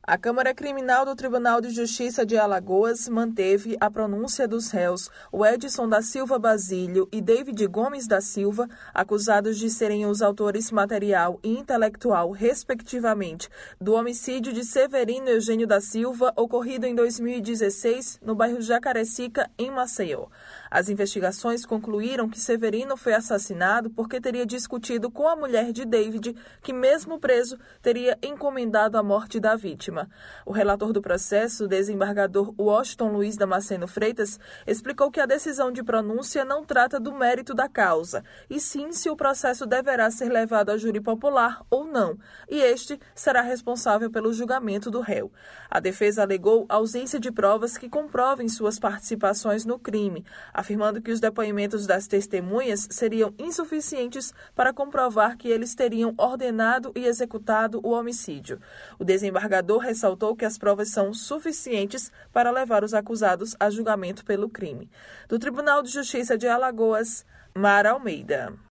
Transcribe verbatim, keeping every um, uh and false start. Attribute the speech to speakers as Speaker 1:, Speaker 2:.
Speaker 1: A Câmara Criminal do Tribunal de Justiça de Alagoas manteve a pronúncia dos réus, o Edson da Silva Basílio e David Gomes da Silva, acusados de serem os autores material e intelectual, respectivamente, do homicídio de Severino Eugênio da Silva, ocorrido em dois mil e dezesseis, no bairro Jacarecica, em Maceió. As investigações concluíram que Severino foi assassinado porque teria discutido com a mulher de David, que mesmo preso, teria encomendado a morte da vítima. O relator do processo, o desembargador Washington Luiz Damasceno Freitas, explicou que a decisão de pronúncia não trata do mérito da causa, e sim se o processo deverá ser levado a júri popular ou não, e este será responsável pelo julgamento do réu. A defesa alegou ausência de provas que comprovem suas participações no crime, afirmando que os depoimentos das testemunhas seriam insuficientes para comprovar que eles teriam ordenado e executado o homicídio. O desembargador ressaltou que as provas são suficientes para levar os acusados a julgamento pelo crime. Do Tribunal de Justiça de Alagoas, Mara Almeida.